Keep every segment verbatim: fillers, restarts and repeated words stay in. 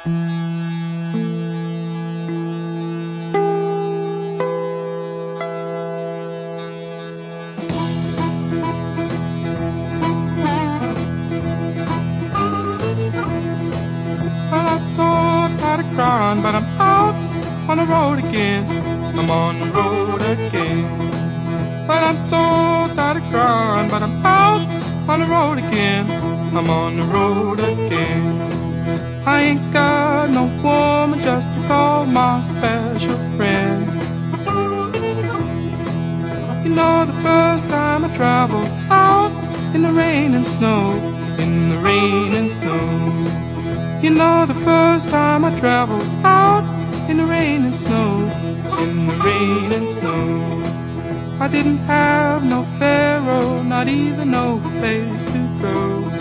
Well, I'm so tired of crying, but I'm out on the road again. I'm on the road again. Well, I'm so tired of crying, but I'm out on the road again. I'm on the road again. I ain't got no woman just to call my special friend. You know, the first time I traveled out in the rain and snow, in the rain and snow. You know, the first time I traveled out in the rain and snow, in the rain and snow. I didn't have no pharaoh, not even no place to go.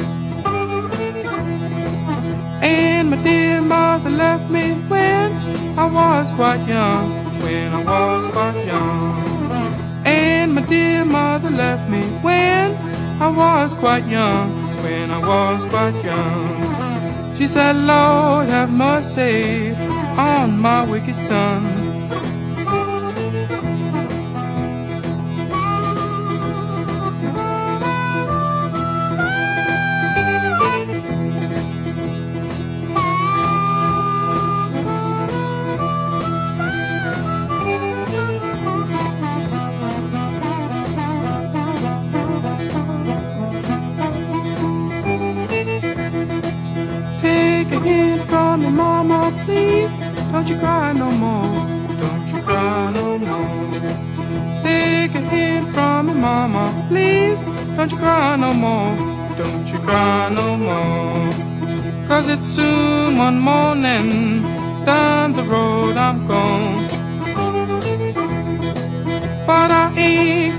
And my dear mother left me when I was quite young, when I was quite young. And my dear mother left me when I was quite young, when I was quite young. She said, Lord, have mercy on my wicked son. Take a hint from me, mama, please. Don't you cry no more. Don't you cry no more. Take a hint from me, mama, please. Don't you cry no more. Don't you cry no more. Cause it's soon one morning. Down the road I'm gone. But I ain't